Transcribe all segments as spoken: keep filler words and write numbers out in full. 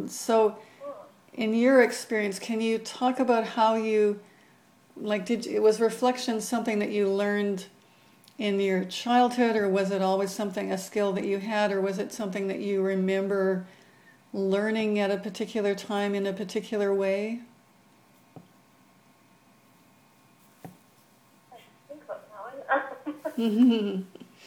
So, in your experience, can you talk about how you, like, did you, was reflection something that you learned in your childhood, or was it always something, a skill that you had, or was it something that you remember learning at a particular time in a particular way? I think about that one. Mm-hmm.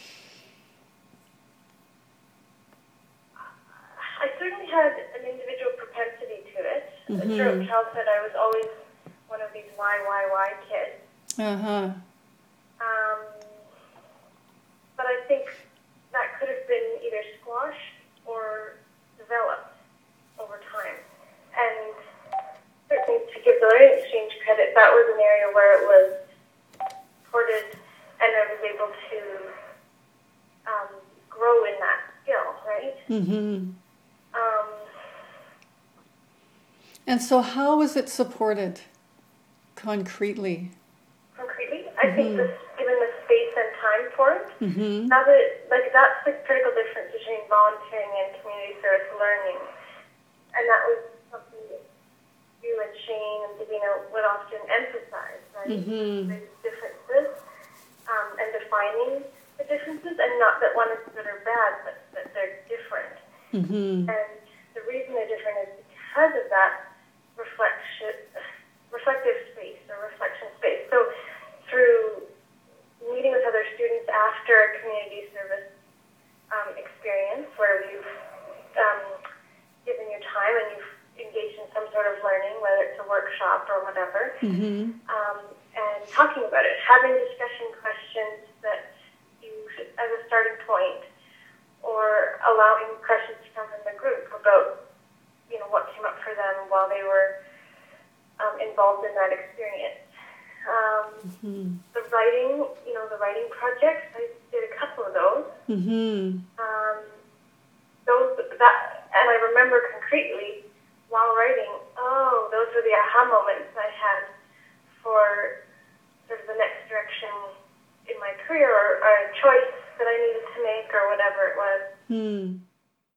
I certainly had an individual propensity to it. Throughout Mm-hmm. childhood, I was always one of these why, why, why kids. Uh-huh. Um, but I think that could have been either squashed or developed over time. And certainly to give the Learning Exchange credit, that was an area where it was supported and I was able to um, grow in that skill, right? Mm-hmm. Um, And so how was it supported concretely? concretely, I Mm-hmm. think this, given the space and time for it, Mm-hmm. now that, like, that's the critical difference between volunteering and community service learning. And that was something that you and Shane and Davina would often emphasize, right? Mm-hmm. There's differences um, and defining the differences, and not that one is good or bad, but that they're different. Mm-hmm. And the reason they're different is because of that reflection, reflective space or reflection space. So through meeting with other students after a community service um, experience where you've um, given your time and you've engaged in some sort of learning, whether it's a workshop or whatever, Mm-hmm. um, and talking about it, having discussion questions that you, as a starting point, or allowing questions to come from the group about, you know, what came up for them while they were um, involved in that experience. Um, Mm-hmm. the writing, you know, the writing projects, I did a couple of those. Mm-hmm. Um, those that, and I remember concretely while writing, oh, those were the aha moments I had for sort of the next direction in my career, or, or a choice that I needed to make, or whatever it was. Hmm.